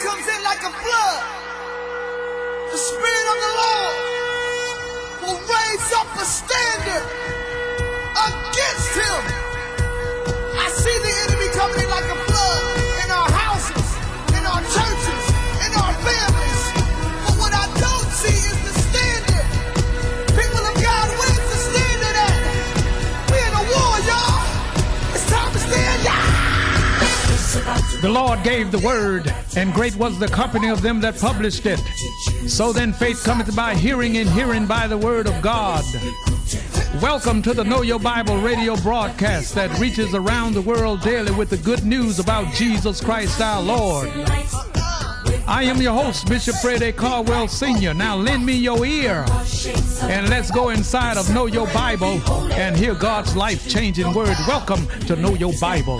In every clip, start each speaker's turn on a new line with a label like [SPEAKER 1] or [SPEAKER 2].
[SPEAKER 1] comes in like a flood, the Spirit of the Lord will raise up a standard against him. I see the enemy coming in like a flood in our houses, in our churches, in our families. But what I don't see is the standard. People of God, where's the standard at? We're in a war, y'all. It's time to stand, y'all.
[SPEAKER 2] The Lord gave the word, and great was the company of them that published it. So then faith cometh by hearing, and hearing by the word of God. Welcome to the Know Your Bible radio broadcast that reaches around the world daily with the good news about Jesus Christ our Lord. I am your host, Bishop Fred A. Caldwell Sr. Now lend me your ear, and let's go inside of Know Your Bible and hear God's life-changing word. Welcome to Know Your Bible.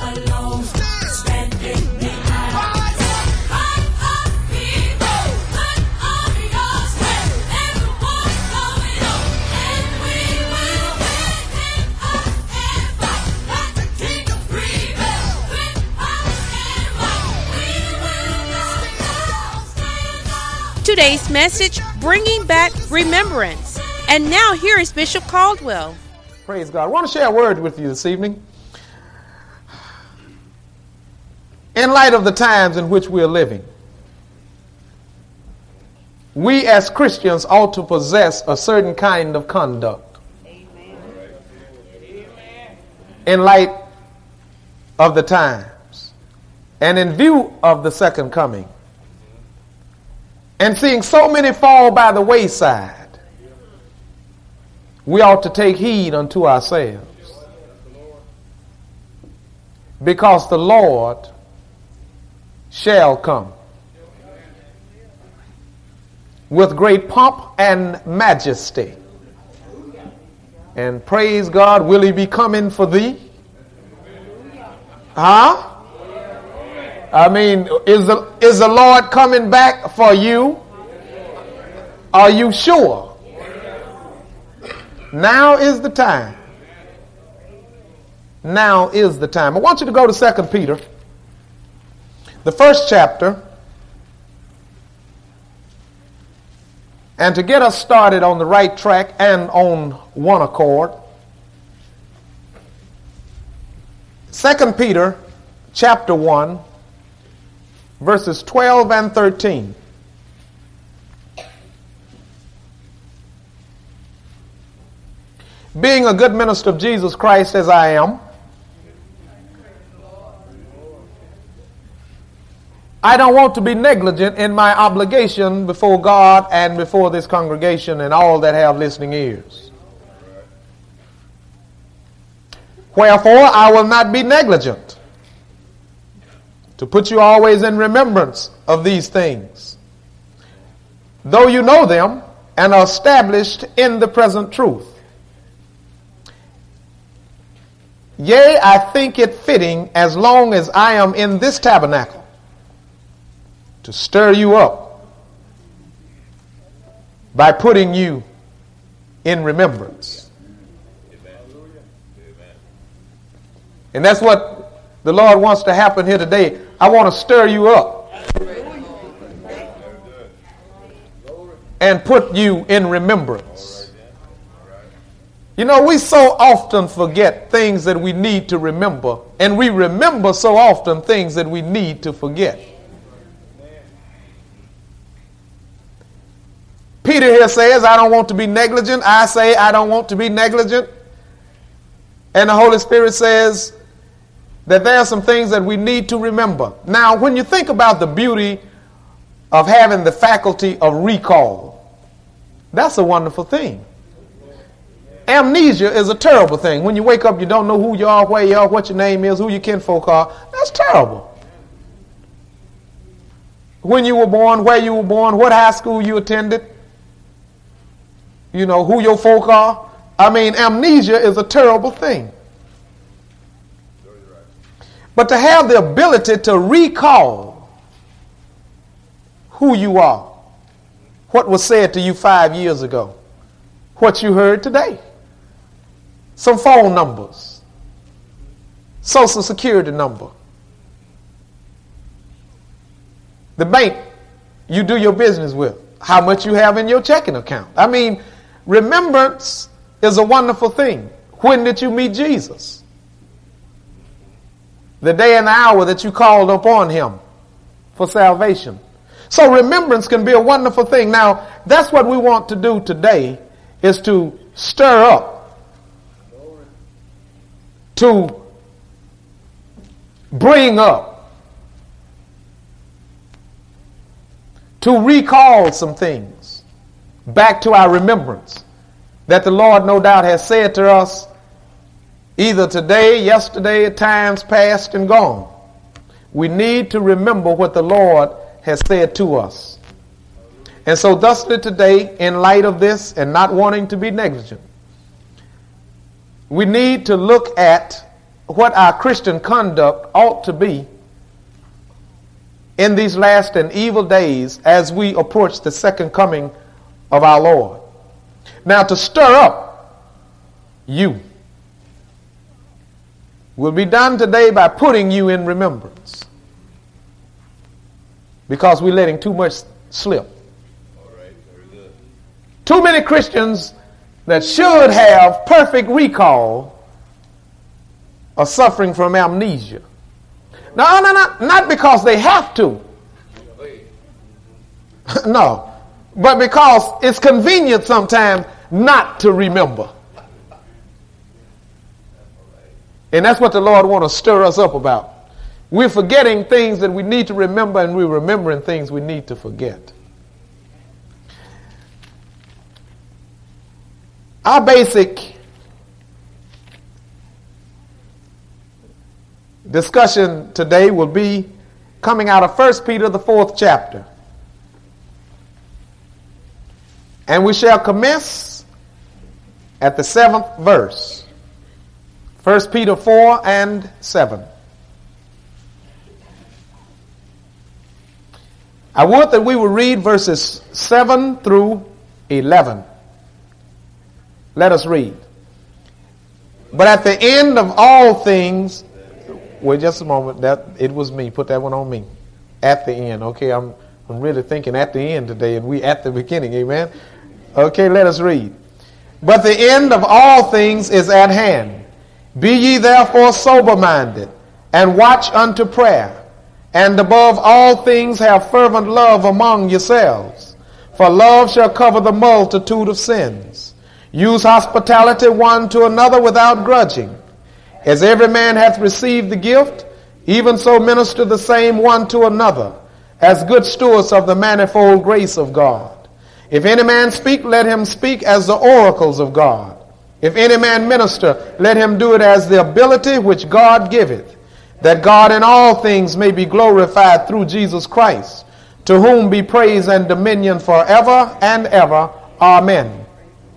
[SPEAKER 3] Today's message, bringing back remembrance. And now here is Bishop Caldwell.
[SPEAKER 4] Praise God. I want to share a word with you this evening. In light of the times in which we are living, we as Christians ought to possess a certain kind of conduct. Amen. In light of the times and in view of the second coming, and seeing so many fall by the wayside, we ought to take heed unto ourselves, because the Lord shall come with great pomp and majesty. And praise God, will he be coming for thee? Huh? I mean, is the Lord coming back for you? Are you sure? Now is the time. Now is the time. I want you to go to 2 Peter, the first chapter, and to get us started on the right track and on one accord. 2 Peter chapter 1, verses 12 and 13. Being a good minister of Jesus Christ as I am, I don't want to be negligent in my obligation before God and before this congregation and all that have listening ears. Wherefore, I will not be negligent to put you always in remembrance of these things, though you know them and are established in the present truth. Yea, I think it fitting, as long as I am in this tabernacle, to stir you up by putting you in remembrance. And that's what the Lord wants to happen here today. I want to stir you up and put you in remembrance. You know, we so often forget things that we need to remember, and we remember so often things that we need to forget. Peter here says, I don't want to be negligent. I say, I don't want to be negligent. And the Holy Spirit says that there are some things that we need to remember. Now, when you think about the beauty of having the faculty of recall, that's a wonderful thing. Amnesia is a terrible thing. When you wake up, you don't know who you are, where you are, what your name is, who your kinfolk are. That's terrible. When you were born, where you were born, what high school you attended, you know, who your folk are. I mean, amnesia is a terrible thing. But to have the ability to recall who you are, what was said to you 5 years ago, what you heard today, some phone numbers, social security number, the bank you do your business with, how much you have in your checking account. I mean, remembrance is a wonderful thing. When did you meet Jesus? The day and the hour that you called upon him for salvation. So remembrance can be a wonderful thing. Now, that's what we want to do today, is to stir up, to bring up, to recall some things back to our remembrance that the Lord no doubt has said to us either today, yesterday, at times past and gone. We need to remember what the Lord has said to us. And so thusly today, in light of this and not wanting to be negligent, we need to look at what our Christian conduct ought to be in these last and evil days as we approach the second coming of our Lord. Now, to stir up you will be done today by putting you in remembrance, because we're letting too much slip.
[SPEAKER 5] All right, very good.
[SPEAKER 4] Too many Christians that should have perfect recall are suffering from amnesia. No, not because they have to. No, but because it's convenient sometimes not to remember. And that's what the Lord wants to stir us up about. We're forgetting things that we need to remember, and we're remembering things we need to forget. Our basic discussion today will be coming out of 1 Peter, the 4th chapter. And we shall commence at the 7th verse. 1 Peter 4 and 7. I would that we would read verses 7 through 11. Let us read. But at the end of all things, wait just a moment, that it was me, put that one on me. At the end, okay, I'm really thinking at the end today, and we at the beginning, amen? Okay, let us read. But the end of all things is at hand. Be ye therefore sober-minded, and watch unto prayer. And above all things have fervent love among yourselves, for love shall cover the multitude of sins. Use hospitality one to another without grudging. As every man hath received the gift, even so minister the same one to another, as good stewards of the manifold grace of God. If any man speak, let him speak as the oracles of God. If any man minister, let him do it as the ability which God giveth, that God in all things may be glorified through Jesus Christ, to whom be praise and dominion forever and ever. Amen.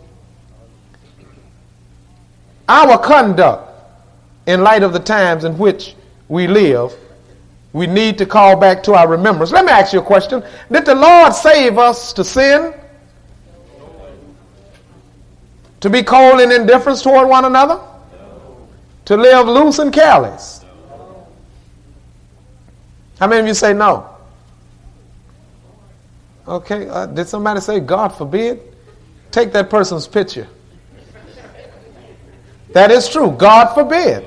[SPEAKER 4] Our conduct, in light of the times in which we live, we need to call back to our remembrance. Let me ask you a question. Did the Lord save us to sin? To be cold and indifferent toward one another? No. To live loose and careless? No. How many of you say no? Okay, did somebody say God forbid? Take that person's picture. That is true. God forbid.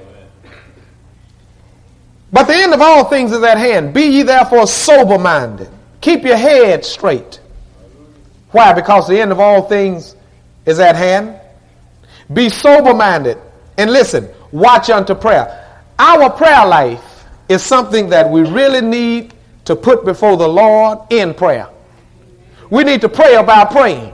[SPEAKER 4] But the end of all things is at hand. Be ye therefore sober-minded. Keep your head straight. Why? Because the end of all things is at hand. Be sober-minded. And listen, watch unto prayer. Our prayer life is something that we really need to put before the Lord in prayer. We need to pray about praying.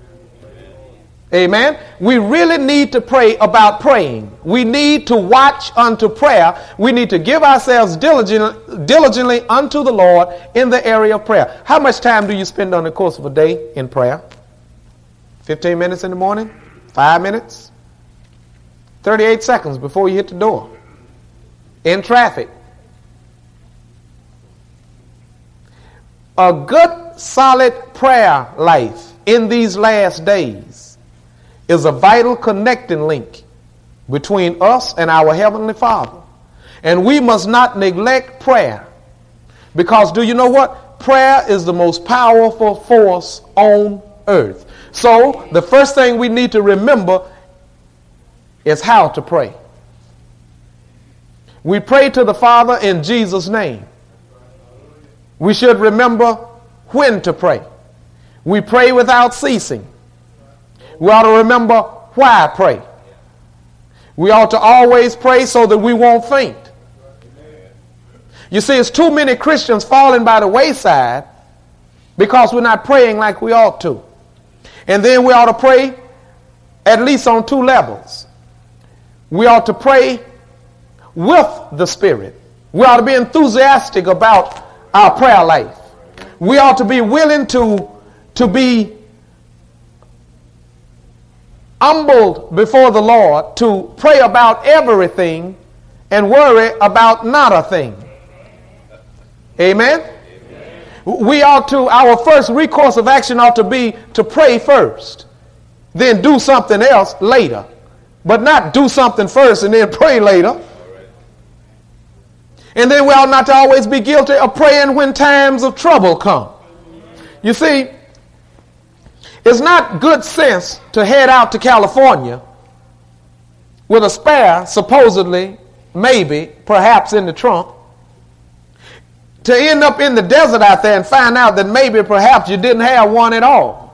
[SPEAKER 4] Amen. We really need to pray about praying. We need to watch unto prayer. We need to give ourselves diligently unto the Lord in the area of prayer. How much time do you spend on the course of a day in prayer? 15 minutes in the morning? 5 minutes? 38 seconds before you hit the door. In traffic. A good, solid prayer life in these last days is a vital connecting link between us and our Heavenly Father. And we must not neglect prayer. Because do you know what? prayer is the most powerful force on earth. So the first thing we need to remember is how to pray. We pray to the Father in Jesus' name. We should remember when to pray. We pray without ceasing. We ought to remember why pray. We ought to always pray so that we won't faint. You see, it's too many Christians falling by the wayside because we're not praying like we ought to. And then we ought to pray at least on two levels. We ought to pray with the Spirit. We ought to be enthusiastic about our prayer life. We ought to be willing to be humbled before the Lord, to pray about everything and worry about not a thing. Amen? We ought to, our first recourse of action ought to be to pray first, then do something else later. But not do something first and then pray later. And then we ought not to always be guilty of praying when times of trouble come. You see, it's not good sense to head out to California with a spare, supposedly, maybe, perhaps in the trunk, to end up in the desert out there and find out that maybe, perhaps, you didn't have one at all.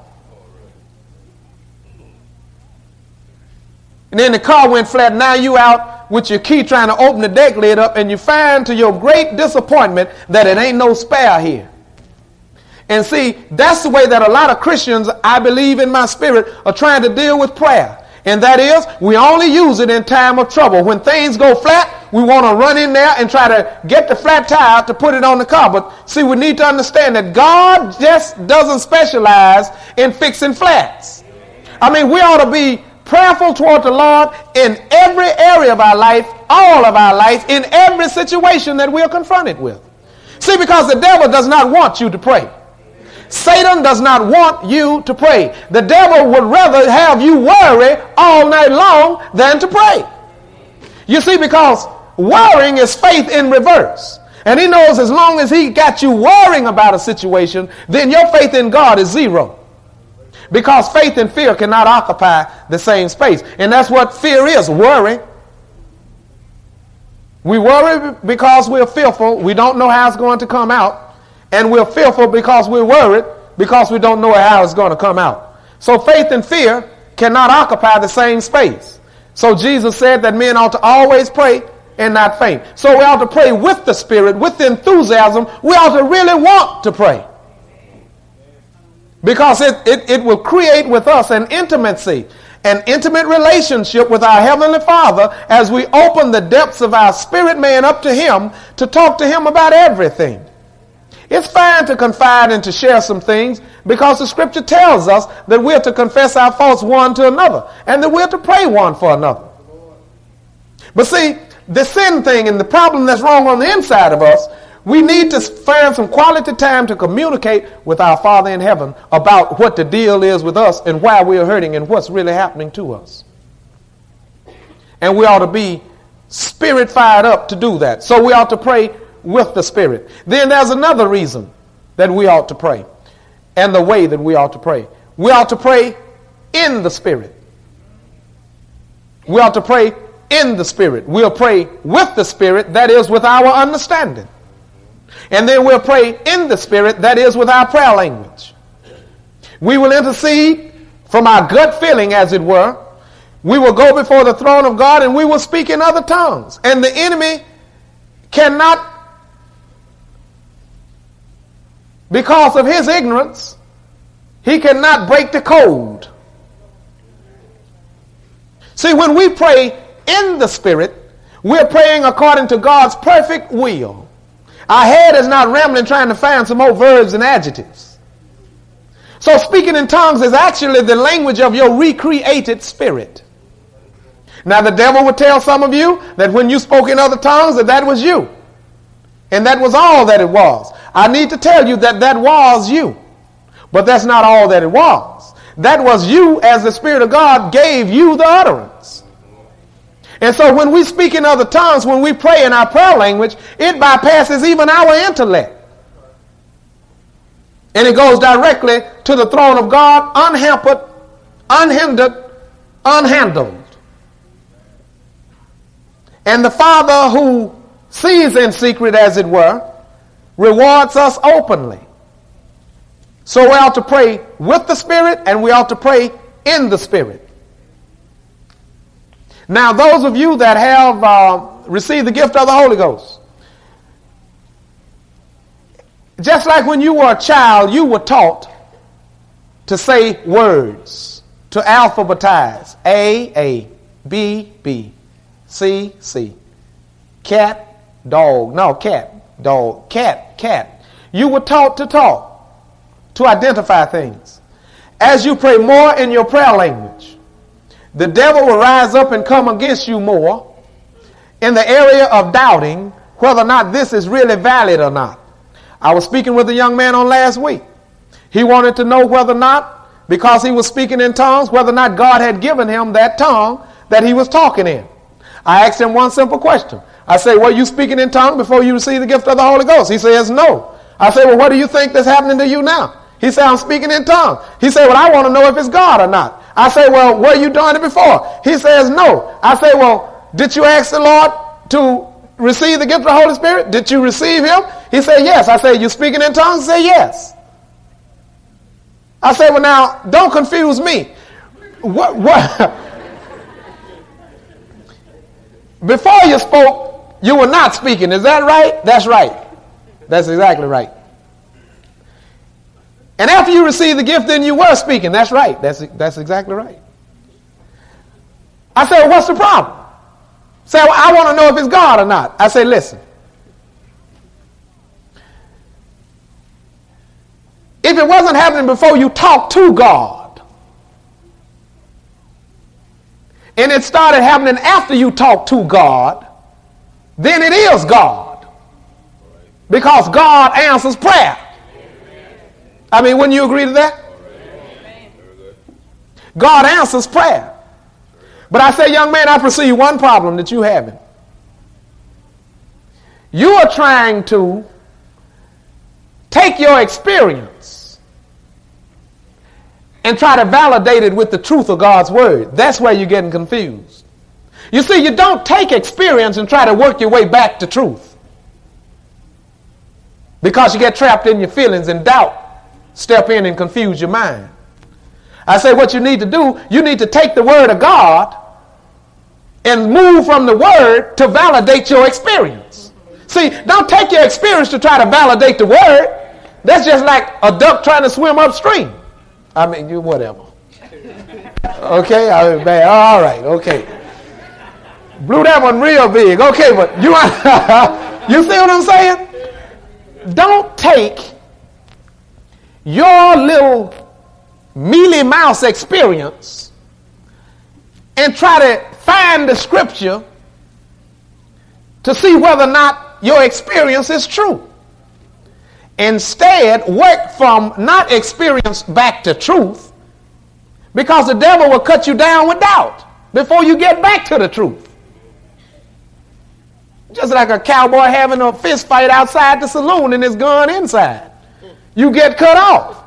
[SPEAKER 4] And then the car went flat. Now you out with your key trying to open the deck lid up, and you find to your great disappointment that it ain't no spare here. And see, that's the way that a lot of Christians, I believe in my spirit, are trying to deal with prayer. And that is, we only use it in time of trouble. When things go flat, we want to run in there and try to get the flat tire out to put it on the car. But see, we need to understand that God just doesn't specialize in fixing flats. I mean, we ought to be prayerful toward the Lord in every area of our life, all of our life, in every situation that we are confronted with. See, because the devil does not want you to pray. Satan does not want you to pray. The devil would rather have you worry all night long than to pray. You see, because worrying is faith in reverse. And he knows as long as he got you worrying about a situation, then your faith in God is zero. Because faith and fear cannot occupy the same space. And that's what fear is, worry. We worry because we're fearful. We don't know how it's going to come out. And we're fearful because we're worried because we don't know how it's going to come out. So faith and fear cannot occupy the same space. So Jesus said that men ought to always pray and not faint. So we ought to pray with the Spirit, with enthusiasm. We ought to really want to pray. Because it will create with us an intimacy, an intimate relationship with our Heavenly Father as we open the depths of our spirit man up to Him to talk to Him about everything. It's fine to confide and to share some things because the Scripture tells us that we're to confess our faults one to another and that we're to pray one for another. But see, the sin thing and the problem that's wrong on the inside of us, we need to find some quality time to communicate with our Father in heaven about what the deal is with us and why we are hurting and what's really happening to us. And we ought to be spirit fired up to do that. So we ought to pray with the Spirit. Then there's another reason that we ought to pray and the way that we ought to pray. We ought to pray in the Spirit. We ought to pray in the Spirit. We'll pray with the Spirit, that is with our understanding. And then we'll pray in the Spirit, that is with our prayer language. We will intercede from our gut feeling, as it were. We will go before the throne of God and we will speak in other tongues. And the enemy cannot, because of his ignorance, he cannot break the code. See, when we pray in the Spirit, we're praying according to God's perfect will. Our head is not rambling trying to find some more verbs and adjectives. So speaking in tongues is actually the language of your recreated spirit. Now the devil would tell some of you that when you spoke in other tongues that was you. And that was all that it was. I need to tell you that that was you. But that's not all that it was. That was you as the Spirit of God gave you the utterance. And so when we speak in other tongues, when we pray in our prayer language, it bypasses even our intellect. And it goes directly to the throne of God, unhampered, unhindered, unhandled. And the Father who sees in secret, as it were, rewards us openly. So we ought to pray with the Spirit, and we ought to pray in the Spirit. Now, those of you that have received the gift of the Holy Ghost, just like when you were a child, you were taught to say words, to alphabetize. A, B, B, C, C. Cat, dog. No, cat, dog. Cat, cat. You were taught to talk, to identify things. As you pray more in your prayer language, the devil will rise up and come against you more in the area of doubting whether or not this is really valid or not. I was speaking with a young man on last week. He wanted to know whether or not, because he was speaking in tongues, whether or not God had given him that tongue that he was talking in. I asked him one simple question. I said, were you speaking in tongues before you received the gift of the Holy Ghost? He says, no. I said, well, what do you think that's happening to you now? He said, I'm speaking in tongues. He said, well, I want to know if it's God or not. I said, well, were you doing it before? He says, no. I said, well, did you ask the Lord to receive the gift of the Holy Spirit? Did you receive him? He said, yes. I said, you speaking in tongues? He said, yes. I said, well, now, don't confuse me. What? Before you spoke, you were not speaking. Is that right? That's right. That's exactly right. And after you received the gift, then you were speaking. That's right. That's exactly right. I said, well, what's the problem? Say, well, I want to know if it's God or not. I say, listen. If it wasn't happening before you talked to God, and it started happening after you talked to God, then it is God. Because God answers prayer. I mean, wouldn't you agree to that? God answers prayer. But I say, young man, I perceive one problem that you having. You are trying to take your experience and try to validate it with the truth of God's word. That's where you're getting confused. You see, you don't take experience and try to work your way back to truth, because you get trapped in your feelings and doubt step in and confuse your mind. I say what you need to do, you need to take the word of God and move from the word to validate your experience. See, don't take your experience to try to validate the word. That's just like a duck trying to swim upstream. I mean, you whatever. Okay, I mean, bad. All right, okay. Blew that one real big. Okay, but you you see what I'm saying? Don't take your little mealy mouse experience and try to find the scripture to see whether or not your experience is true. Instead, work from not experience back to truth, because the devil will cut you down with doubt before you get back to the truth. Just like a cowboy having a fist fight outside the saloon and his gun inside. You get cut off.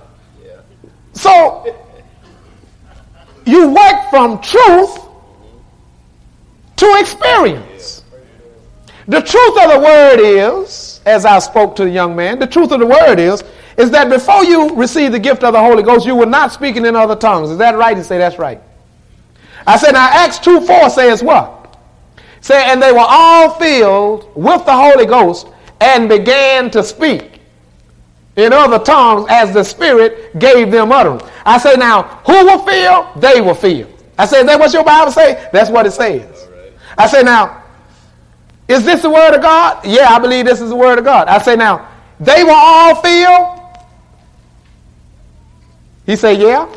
[SPEAKER 4] So, you work from truth to experience. The truth of the word is, as I spoke to the young man, the truth of the word is that before you receive the gift of the Holy Ghost, you were not speaking in other tongues. Is that right? He said, that's right. I said, now Acts 2:4 says what? Say, and they were all filled with the Holy Ghost and began to speak in other tongues as the Spirit gave them utterance. I say, now, who were filled? They were filled. I say, is that what your Bible say? That's what it says. Right. I say, now, is this the word of God? Yeah, I believe this is the word of God. I say, now, they were all filled? He said, yeah.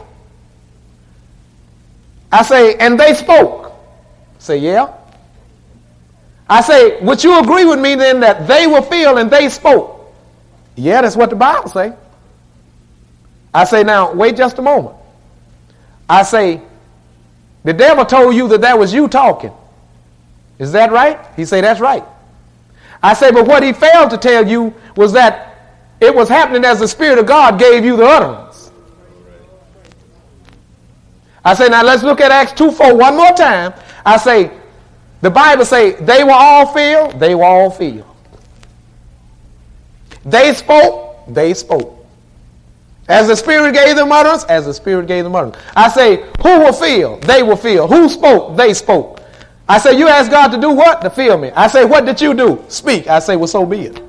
[SPEAKER 4] I say, and they spoke. Say, yeah. I say, would you agree with me then that they were filled and they spoke? Yeah, that's what the Bible say. I say, now, wait just a moment. I say, the devil told you that was you talking. Is that right? He say, that's right. I say, but what he failed to tell you was that It was happening as the Spirit of God gave you the utterance. I say, now let's look at Acts 2:4 one more time. I say, the Bible say, they were all filled. They were all filled. They spoke. They spoke. As the Spirit gave them utterance, as the Spirit gave them utterance. I say, who were filled? They were filled. Who spoke? They spoke. I say, you asked God to do what? To fill me. I say, what did you do? Speak. I say, well, so be it.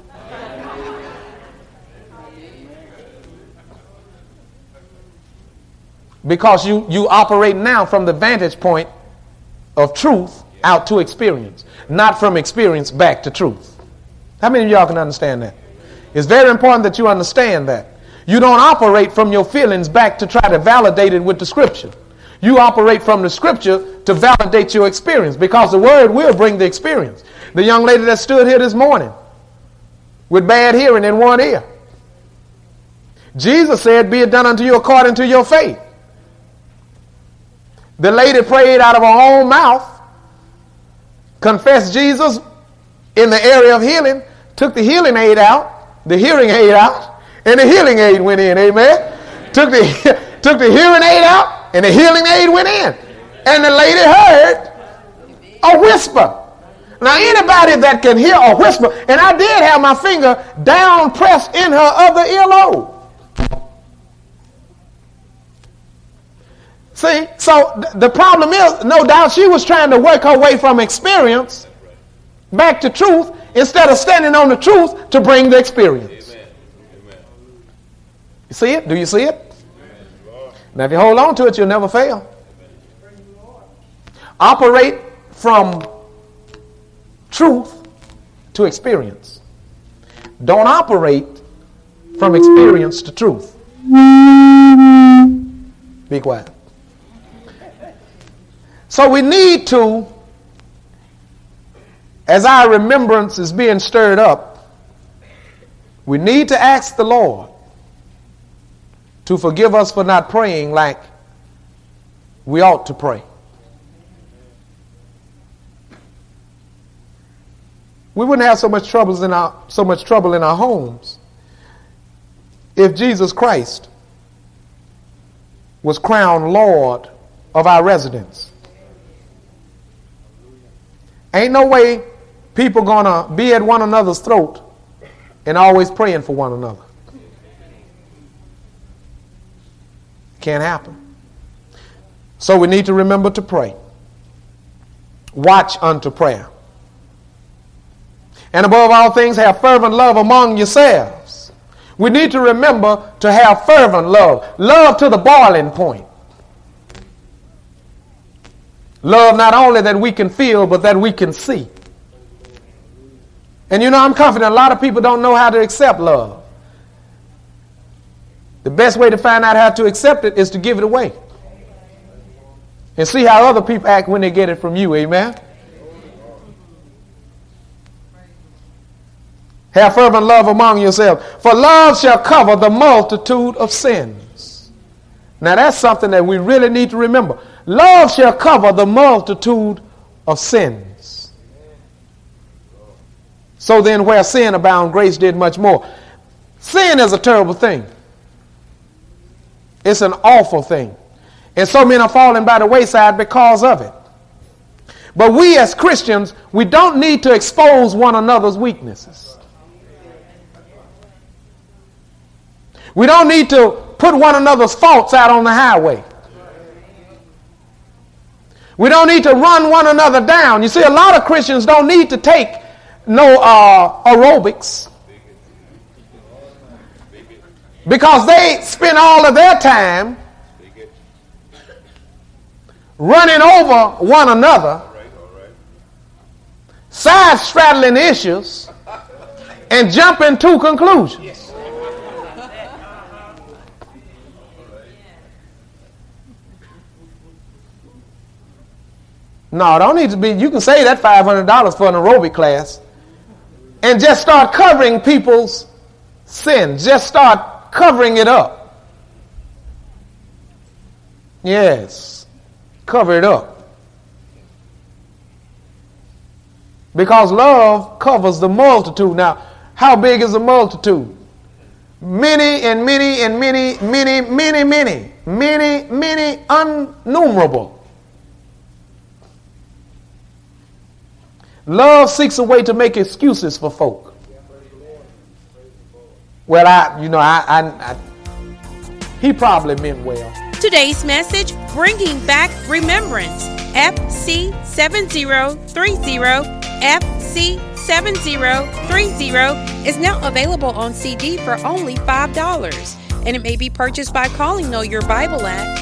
[SPEAKER 4] Because you operate now from the vantage point of truth out to experience, not from experience back to truth. How many of y'all can understand that? It's very important that you understand that. You don't operate from your feelings back to try to validate it with the scripture. You operate from the scripture to validate your experience, because the word will bring the experience. The young lady that stood here this morning with bad hearing in one ear, Jesus said, be it done unto you according to your faith. The lady prayed out of her own mouth, confessed Jesus in the area of healing, took the healing aid out, the hearing aid out, and the healing aid went in. Amen. Took the hearing aid out, and the healing aid went in. And the lady heard a whisper. Now, anybody that can hear a whisper, and I did have my finger down pressed in her other earlobe. See, so the problem is, no doubt she was trying to work her way from experience back to truth instead of standing on the truth to bring the experience. Amen. You see it? Do you see it? Now, if you hold on to it, you'll never fail. Operate from truth to experience. Don't operate from experience to truth. Be quiet. So we need to, as our remembrance is being stirred up, we need to ask the Lord to forgive us for not praying like we ought to pray. We wouldn't have so much trouble in our homes if Jesus Christ was crowned Lord of our residence. Ain't no way people gonna be at one another's throat and always praying for one another. Can't happen. So we need to remember to pray. Watch unto prayer. And above all things, have fervent love among yourselves. We need to remember to have fervent love. Love to the boiling point. Love not only that we can feel, but that we can see. And you know, I'm confident a lot of people don't know how to accept love. The best way to find out how to accept it is to give it away. And see how other people act when they get it from you. Amen? Have fervent love among yourselves. For love shall cover the multitude of sins. Now that's something that we really need to remember. Love shall cover the multitude of sins. So then where sin abound, grace did much more. Sin is a terrible thing. It's an awful thing. And so many are falling by the wayside because of it. But we as Christians, we don't need to expose one another's weaknesses. We don't need to put one another's faults out on the highway. We don't need to run one another down. You see, a lot of Christians don't need to take no aerobics, because they spend all of their time running over one another, side straddling issues, and jumping to conclusions. No, don't need to be. You can save that $500 for an aerobic class and just start covering people's sins. Just start covering it up. Yes, cover it up. Because love covers the multitude. Now, how big is the multitude? Many and many and many, many, many, many, many, many, innumerable. Love seeks a way to make excuses for folk. Well, he probably meant well.
[SPEAKER 3] Today's message, Bringing Back Remembrance, FC7030, FC7030 is now available on CD for only $5. And it may be purchased by calling Know Your Bible at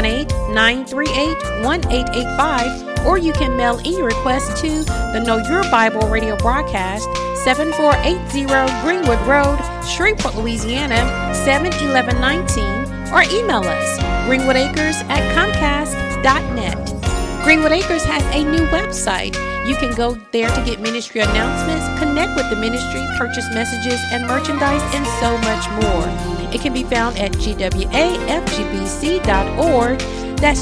[SPEAKER 3] 318-938-1885, or you can mail in your request to the Know Your Bible radio broadcast, 7480 Greenwood Road, Shreveport, Louisiana, 71119, or email us, greenwoodacres@comcast.net. Greenwood Acres has a new website. You can go there to get ministry announcements, connect with the ministry, purchase messages and merchandise, and so much more. It can be found at gwafgbc.org. That's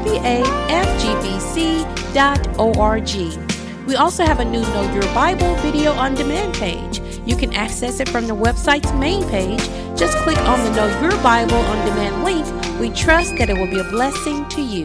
[SPEAKER 3] gwafgbc.org. We also have a new Know Your Bible video on demand page. You can access it from the website's main page. Just click on the Know Your Bible on demand link. We trust that it will be a blessing to you.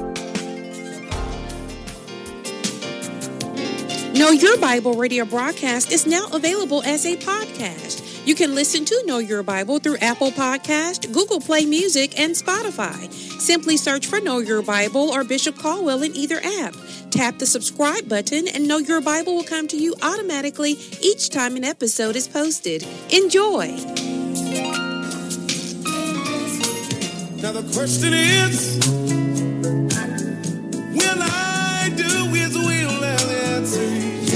[SPEAKER 3] Know Your Bible radio broadcast is now available as a podcast. You can listen to Know Your Bible through Apple Podcast, Google Play Music, and Spotify. Simply search for Know Your Bible or Bishop Caldwell in either app. Tap the subscribe button and Know Your Bible will come to you automatically each time an episode is posted. Enjoy!
[SPEAKER 1] Now the question is, will I do His will? And the answer is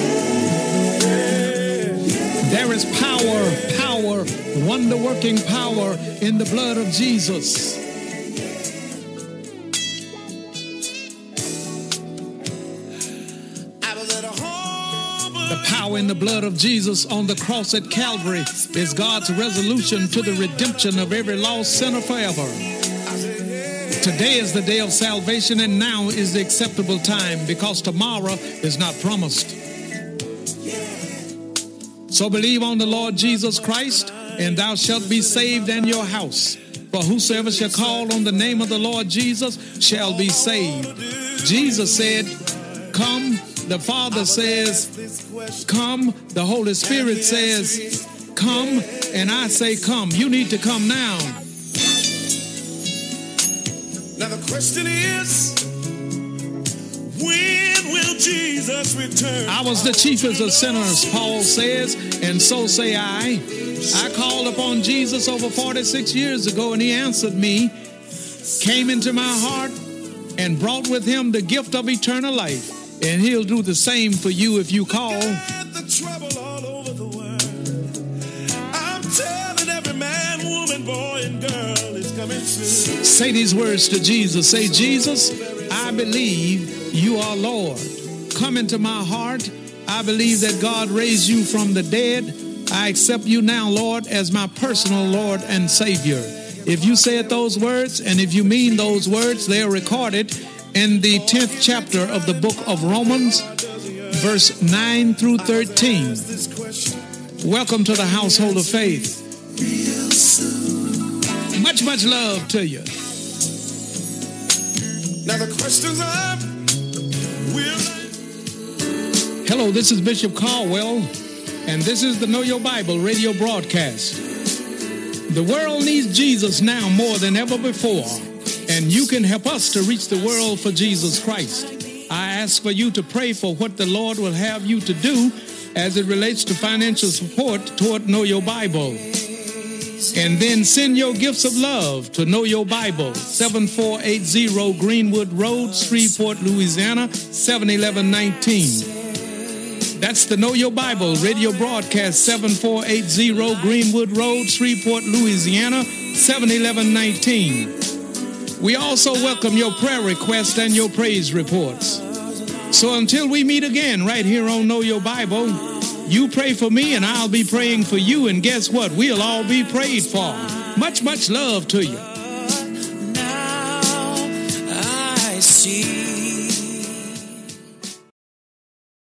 [SPEAKER 1] yeah.
[SPEAKER 2] There is power, wonder-working power in the blood of Jesus. The power in the blood of Jesus on the cross at Calvary is God's resolution to the redemption of every lost sinner forever. Today is the day of salvation, and now is the acceptable time, because tomorrow is not promised. So believe on the Lord Jesus Christ, and thou shalt be saved and your house. For whosoever shall call on the name of the Lord Jesus shall be saved. Jesus said, come. The Father says, come. The Holy Spirit says, come. And I say, come. You need to come now.
[SPEAKER 1] Now the question is, when will Jesus return?
[SPEAKER 2] I was the chiefest of sinners, Paul says, and so say I. I called upon Jesus over 46 years ago, and he answered me, came into my heart, and brought with him the gift of eternal life. And he'll do the same for you if you call.
[SPEAKER 1] The trouble all over the world. I'm telling every man, woman, boy, and girl is coming soon.
[SPEAKER 2] Say these words to Jesus. Say, Jesus, I believe you are Lord. Come into my heart. I believe that God raised you from the dead. I accept you now, Lord, as my personal Lord and Savior. If you said those words, and if you mean those words, they are recorded in the 10th chapter of the book of Romans, verse 9 through 13. Welcome to the household of faith. Much, much love to you.
[SPEAKER 1] Now the questions are,
[SPEAKER 2] hello, this is Bishop Caldwell, and this is the Know Your Bible radio broadcast. The world needs Jesus now more than ever before. And you can help us to reach the world for Jesus Christ. I ask for you to pray for what the Lord will have you to do as it relates to financial support toward Know Your Bible. And then send your gifts of love to Know Your Bible, 7480 Greenwood Road, Shreveport, Louisiana, 71119. That's the Know Your Bible radio broadcast, 7480 Greenwood Road, Shreveport, Louisiana, 71119. We also welcome your prayer requests and your praise reports. So until we meet again right here on Know Your Bible, you pray for me and I'll be praying for you. And guess what? We'll all be prayed for. Much, much love to you.
[SPEAKER 1] now I see